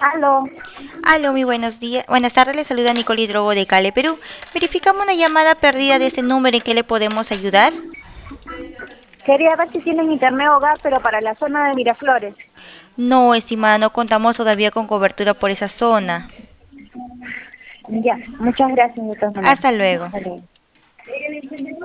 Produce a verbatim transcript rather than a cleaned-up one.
Aló, Aló, muy buenos días. Buenas tardes, le saluda Nicole Hidrogo de Cale, Perú. Verificamos una llamada perdida de este número, ¿en qué le podemos ayudar? quería ver si tienen internet hogar, pero para la zona de Miraflores. No, estimada, no contamos todavía con cobertura por esa zona. Ya, muchas gracias de todas maneras. Hasta luego. Hasta luego.